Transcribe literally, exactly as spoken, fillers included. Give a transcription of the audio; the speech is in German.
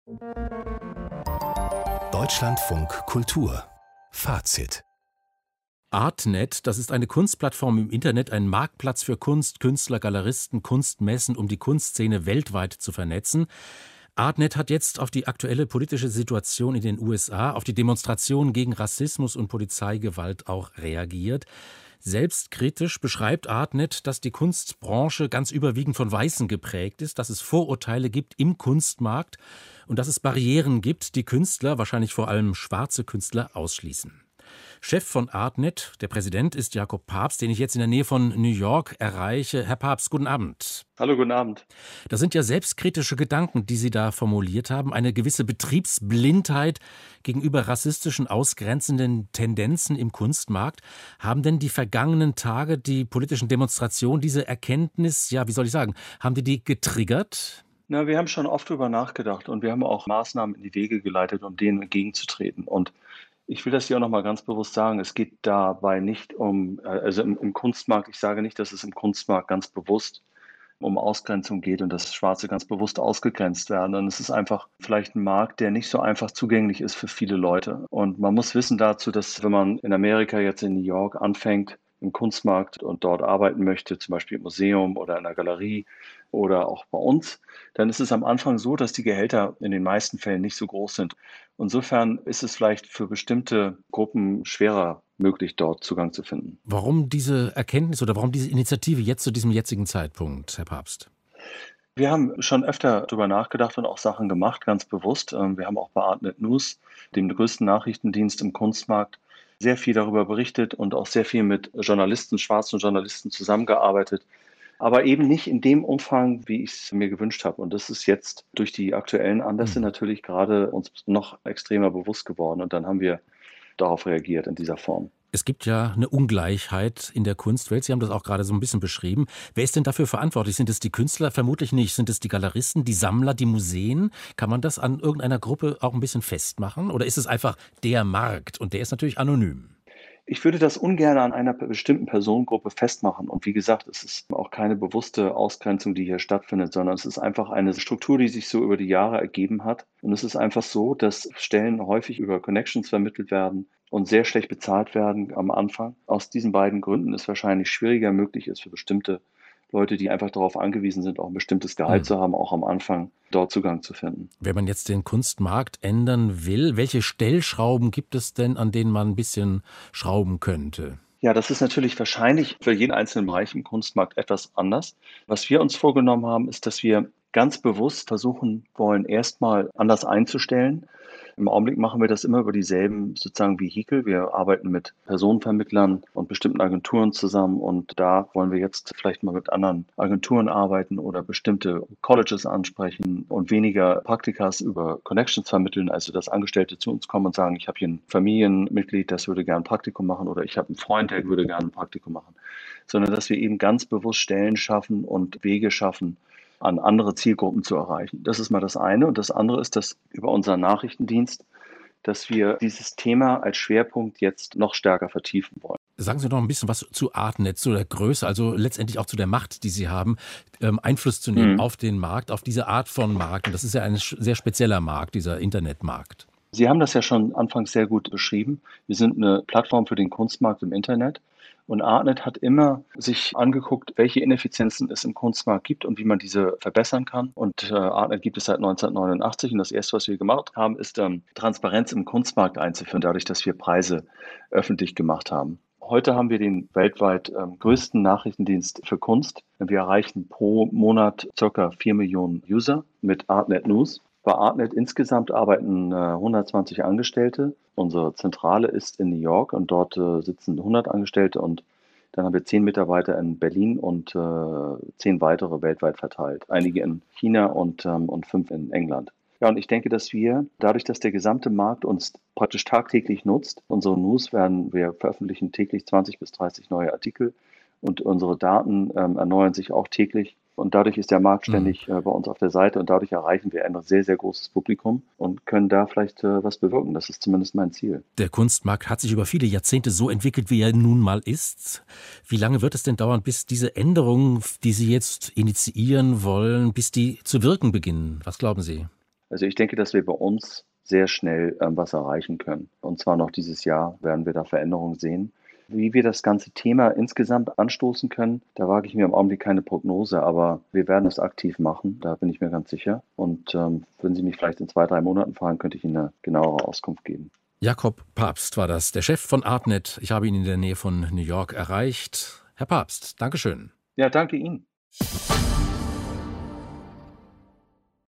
Deutschlandfunk Kultur Fazit. Artnet, das ist eine Kunstplattform im Internet, ein Marktplatz für Kunst, Künstler, Galeristen, Kunstmessen, um die Kunstszene weltweit zu vernetzen. Artnet hat jetzt auf die aktuelle politische Situation in den U S A, auf die Demonstrationen gegen Rassismus und Polizeigewalt auch reagiert. Selbstkritisch beschreibt Artnet, dass die Kunstbranche ganz überwiegend von Weißen geprägt ist, dass es Vorurteile gibt im Kunstmarkt und dass es Barrieren gibt, die Künstler, wahrscheinlich vor allem schwarze Künstler, ausschließen. Chef von Artnet, der Präsident, ist Jakob Pabst, den ich jetzt in der Nähe von New York erreiche. Herr Pabst, guten Abend. Hallo, guten Abend. Das sind ja selbstkritische Gedanken, die Sie da formuliert haben. Eine gewisse Betriebsblindheit gegenüber rassistischen, ausgrenzenden Tendenzen im Kunstmarkt. Haben denn die vergangenen Tage, die politischen Demonstrationen, diese Erkenntnis, ja, wie soll ich sagen, haben die die getriggert? Na, wir haben schon oft drüber nachgedacht und wir haben auch Maßnahmen in die Wege geleitet, um denen entgegenzutreten. Und ich will das hier auch noch mal ganz bewusst sagen, es geht dabei nicht um, äh, also im, im Kunstmarkt, ich sage nicht, dass es im Kunstmarkt ganz bewusst um Ausgrenzung geht und dass Schwarze ganz bewusst ausgegrenzt werden. Und es ist einfach vielleicht ein Markt, der nicht so einfach zugänglich ist für viele Leute. Und man muss wissen dazu, dass wenn man in Amerika jetzt in New York anfängt, im Kunstmarkt und dort arbeiten möchte, zum Beispiel im Museum oder in der Galerie oder auch bei uns, dann ist es am Anfang so, dass die Gehälter in den meisten Fällen nicht so groß sind. Insofern ist es vielleicht für bestimmte Gruppen schwerer möglich, dort Zugang zu finden. Warum diese Erkenntnis oder warum diese Initiative jetzt zu diesem jetzigen Zeitpunkt, Herr Pabst? Wir haben schon öfter darüber nachgedacht und auch Sachen gemacht, ganz bewusst. Wir haben auch bei Artnet News, dem größten Nachrichtendienst im Kunstmarkt, sehr viel darüber berichtet und auch sehr viel mit Journalisten, schwarzen Journalisten zusammengearbeitet. Aber eben nicht in dem Umfang, wie ich es mir gewünscht habe. Und das ist jetzt durch die aktuellen Anlässe natürlich gerade uns noch extremer bewusst geworden. Und dann haben wir darauf reagiert in dieser Form. Es gibt ja eine Ungleichheit in der Kunstwelt. Sie haben das auch gerade so ein bisschen beschrieben. Wer ist denn dafür verantwortlich? Sind es die Künstler? Vermutlich nicht. Sind es die Galeristen, die Sammler, die Museen? Kann man das an irgendeiner Gruppe auch ein bisschen festmachen? Oder ist es einfach der Markt? Und der ist natürlich anonym. Ich würde das ungern an einer bestimmten Personengruppe festmachen. Und wie gesagt, es ist auch keine bewusste Ausgrenzung, die hier stattfindet, sondern es ist einfach eine Struktur, die sich so über die Jahre ergeben hat. Und es ist einfach so, dass Stellen häufig über Connections vermittelt werden und sehr schlecht bezahlt werden am Anfang. Aus diesen beiden Gründen ist wahrscheinlich schwieriger möglich ist für bestimmte Leute, die einfach darauf angewiesen sind, auch ein bestimmtes Gehalt mhm. zu haben, auch am Anfang dort Zugang zu finden. Wenn man jetzt den Kunstmarkt ändern will, welche Stellschrauben gibt es denn, an denen man ein bisschen schrauben könnte? Ja, das ist natürlich wahrscheinlich für jeden einzelnen Bereich im Kunstmarkt etwas anders. Was wir uns vorgenommen haben, ist, dass wir ganz bewusst versuchen wollen, erstmal anders einzustellen. Im Augenblick machen wir das immer über dieselben sozusagen Vehikel. Wir arbeiten mit Personenvermittlern und bestimmten Agenturen zusammen und da wollen wir jetzt vielleicht mal mit anderen Agenturen arbeiten oder bestimmte Colleges ansprechen und weniger Praktikas über Connections vermitteln, also dass Angestellte zu uns kommen und sagen, ich habe hier ein Familienmitglied, das würde gerne ein Praktikum machen oder ich habe einen Freund, der würde gerne ein Praktikum machen, sondern dass wir eben ganz bewusst Stellen schaffen und Wege schaffen, an andere Zielgruppen zu erreichen. Das ist mal das eine. Und das andere ist, dass über unseren Nachrichtendienst, dass wir dieses Thema als Schwerpunkt jetzt noch stärker vertiefen wollen. Sagen Sie noch ein bisschen was zu Artnet, zu der Größe, also letztendlich auch zu der Macht, die Sie haben, ähm, Einfluss zu nehmen mhm. auf den Markt, auf diese Art von Markt. Und das ist ja ein sehr spezieller Markt, dieser Internetmarkt. Sie haben das ja schon anfangs sehr gut beschrieben. Wir sind eine Plattform für den Kunstmarkt im Internet. Und Artnet hat immer sich angeguckt, welche Ineffizienzen es im Kunstmarkt gibt und wie man diese verbessern kann. Und äh, Artnet gibt es seit neunzehnhundertneunundachtzig. Und das Erste, was wir gemacht haben, ist ähm, Transparenz im Kunstmarkt einzuführen, dadurch, dass wir Preise öffentlich gemacht haben. Heute haben wir den weltweit ähm, größten Nachrichtendienst für Kunst. Wir erreichen pro Monat ca. vier Millionen User mit Artnet News. Bei Artnet insgesamt arbeiten äh, hundertzwanzig Angestellte. Unsere Zentrale ist in New York und dort äh, sitzen hundert Angestellte und dann haben wir zehn Mitarbeiter in Berlin und äh, zehn weitere weltweit verteilt. Einige in China und, ähm, und fünf in England. Ja, und ich denke, dass wir, dadurch, dass der gesamte Markt uns praktisch tagtäglich nutzt, unsere News werden, wir veröffentlichen täglich zwanzig bis dreißig neue Artikel und unsere Daten ähm, erneuern sich auch täglich. Und dadurch ist der Markt ständig äh, bei uns auf der Seite und dadurch erreichen wir ein sehr, sehr großes Publikum und können da vielleicht äh, was bewirken. Das ist zumindest mein Ziel. Der Kunstmarkt hat sich über viele Jahrzehnte so entwickelt, wie er nun mal ist. Wie lange wird es denn dauern, bis diese Änderungen, die Sie jetzt initiieren wollen, bis die zu wirken beginnen? Was glauben Sie? Also ich denke, dass wir bei uns sehr schnell ähm, was erreichen können. Und zwar noch dieses Jahr werden wir da Veränderungen sehen. Wie wir das ganze Thema insgesamt anstoßen können, da wage ich mir im Augenblick keine Prognose, aber wir werden es aktiv machen, da bin ich mir ganz sicher. Und ähm, wenn Sie mich vielleicht in zwei, drei Monaten fragen, könnte ich Ihnen eine genauere Auskunft geben. Jakob Pabst war das, der Chef von Artnet. Ich habe ihn in der Nähe von New York erreicht. Herr Pabst, Dankeschön. Ja, danke Ihnen.